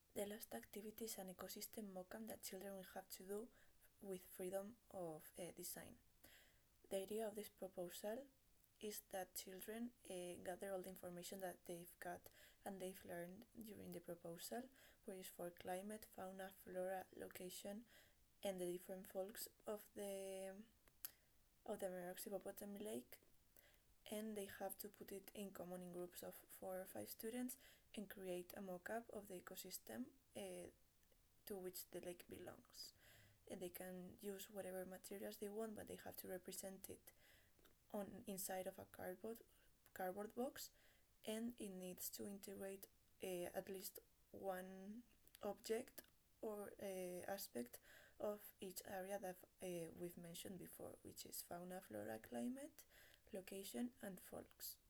The last activity is an ecosystem mockup that children will have to do with freedom of design. The idea of this proposal is that children gather all the information that they've got and they've learned during the proposal, which is for climate, fauna, flora, location, and the different folks of the Merox Hippopotami Lake, and they have to put it in common in groups of 4 or 5 students and create a mock-up of the ecosystem to which the lake belongs. And they can use whatever materials they want, but they have to represent it on inside of a cardboard box, and it needs to integrate at least one object or aspect of each area that we've mentioned before, which is fauna, flora, climate, location, and folks.